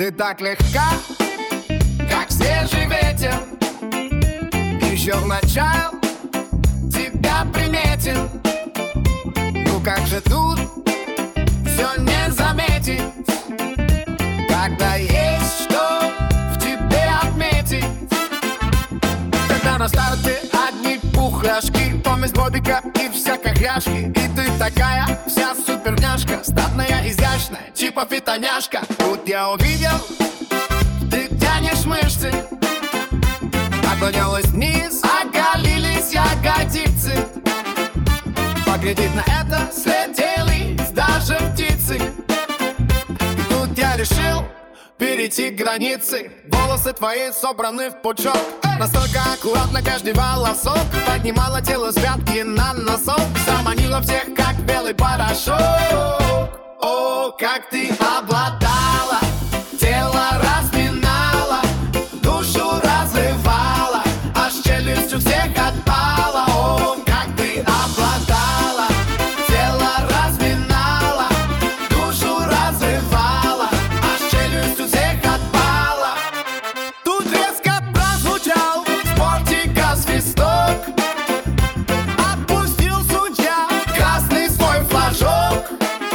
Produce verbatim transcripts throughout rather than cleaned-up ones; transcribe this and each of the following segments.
Ты так легка, как свежий ветер. Еще вначале тебя приметил. Ну как же тут все не заметить, когда есть что в тебе отметить. Когда на старте одни пухляшки, помесь бобика и всякой хряшки. И ты такая вся суперняшка, статная, изящная, типа фитоняшка. Тут я увидел, ты тянешь мышцы, наклонилась вниз, оголились ягодицы. Поглядеть на это слетелись даже птицы. И тут я решил перейти границы. Волосы твои собраны в пучок, настолько аккуратно каждый волосок. Поднимала тело с пятки на носок, заманила всех, как белый порошок. О, как ты обладала, тело разминала, душу разрывала, аж челюсть у всех отпала. О, как ты обладала, тело разминала, душу разрывала, аж челюсть у всех отпала. Тут резко прозвучал с бортика свисток, отпустил судья красный свой флажок.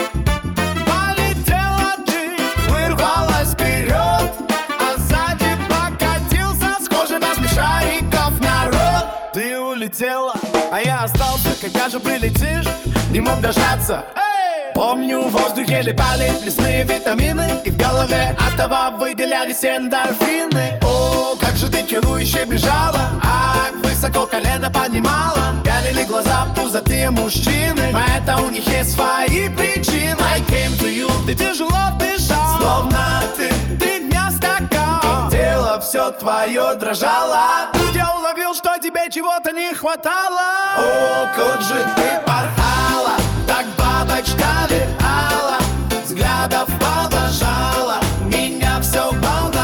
Полетела джип, вырвалась вперед, а сзади покатился схожий на смешариков народ. Ты улетела, а я остался. Когда же прилетишь, не мог дождаться. Помню, в воздухе летали лесные витамины, и в голове от того выделялись эндорфины. О, как же ты чарующе бежала, а высоко колено поднимала. Горели глаза пузатые мужчины, но это у них есть свои причины. I came to you, ты тяжело дышал, словно ты три дня стакан. Тело все твое дрожало, тут я уловил, что тебе чего-то не хватало. О, как же ты порхала, так бабочка летала, взглядов провожала, меня все волновало.